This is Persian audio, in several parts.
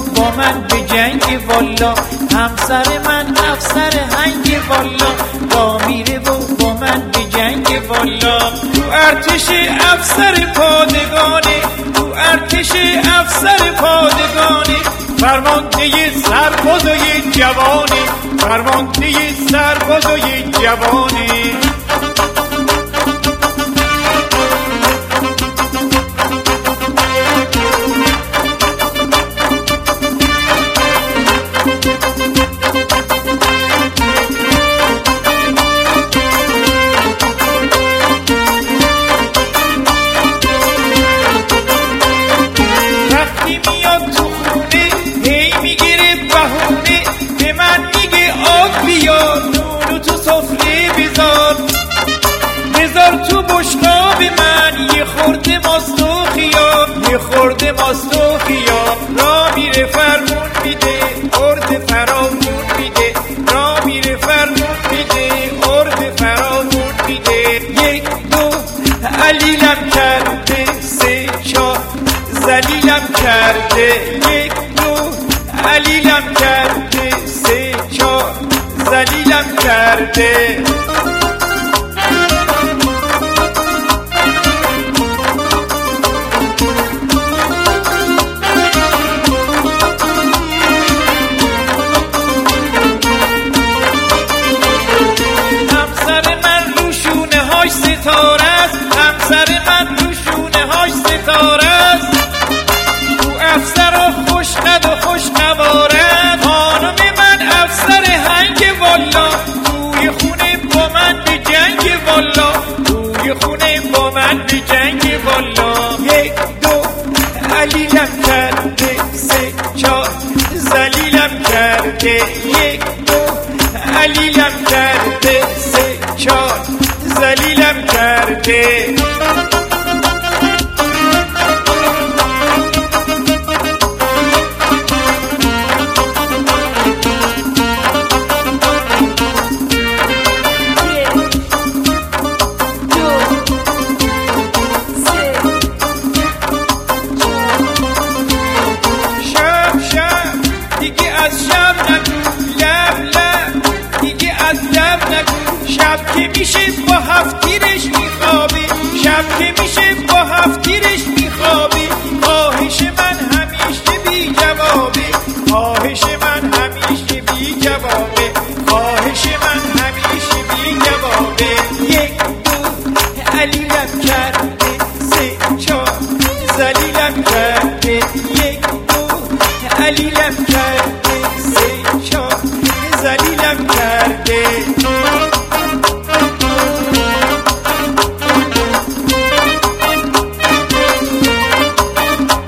با من به جنگ والا، همسر من افسر هنگ والا، با میره با من به جنگ والا. تو ارتش افسر پادگانه، تو ارتش افسر پادگانه، فرمانده سربازای جوانه، فرمانده سربازای جوانه. تو بشقاب من یه خورده ماست و خیاب، یه خورده ماست و خیاب. را میره فرمون میده ارد فرامون میده، را میره فرمون میده ارد فرامون میده. یک دو علیلم کرده، سه چار زلیلم کرده، یک دو علیلم کرده، سه چار زلیلم کرده. همسر من روشونه هاش ستاره است، او افسر و خوشقد و خوشنوارد. خانم من افسر هنگ والا، توی خونه با من به جنگ والا، توی خونه با من به جنگ والا. یک دو علیلم کرده، سه چار زلیلم کرده، یک دو علیلم کرده، سه چار زلیلم کرده. شب شب دیگه از شب نگو، لب لب دیگه از لب نگو. شب که میشه با هفتیرش میخوابی، شب که میشه با هفتیرش میخوابی. خواهش من همیشه بی جوابه، خواهش من همیشه بی جوابه، خواهش من همیشه بی جوابه. یک دو علیلم کرده، سه چار زلیلم کرده، یک دو علیلم کرده، سه چار زلیلم کرده.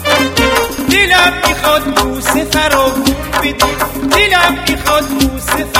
دلم میخواد بوسه فراوون بدی، دلم میخواد بوسه